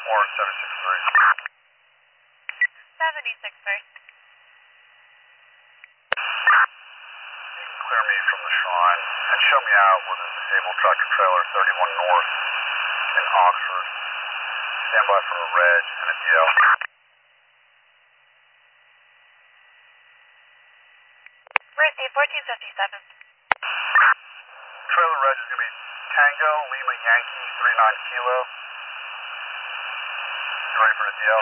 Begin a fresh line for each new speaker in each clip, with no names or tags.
Warren 763.
763.
You can clear me from the shrine and show me out with a disabled tractor trailer 31 North in Oxford. Stand by for a reg and a DL.
Receive 1457.
Trailer reg is going to be Tango Lima Yankee 39 Kilo. You ready for the DL?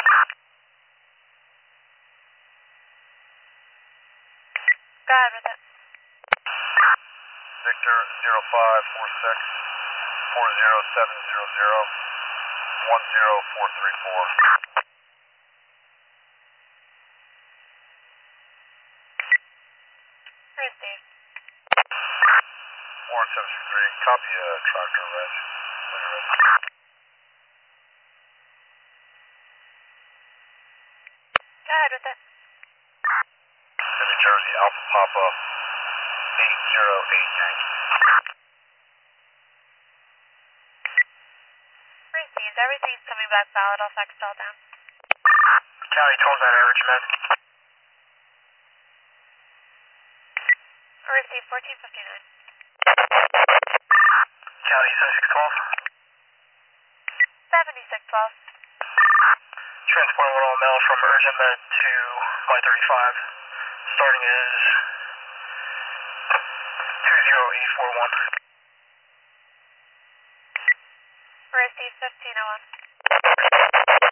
Go ahead with it.
Victor 0546 40700 10434.
Receive.
Warren 763, copy tractor reg. When you're ready.
Go ahead with it.
New Jersey Alpha Papa 808 Yankee.
Received. Everything's coming back valid. I'll fax it all down.
County 12 average med.
Received 1459.
County 7612.
7612.
Transport little mail from urgent med to line 35. Starting is 20841.
Received 1501.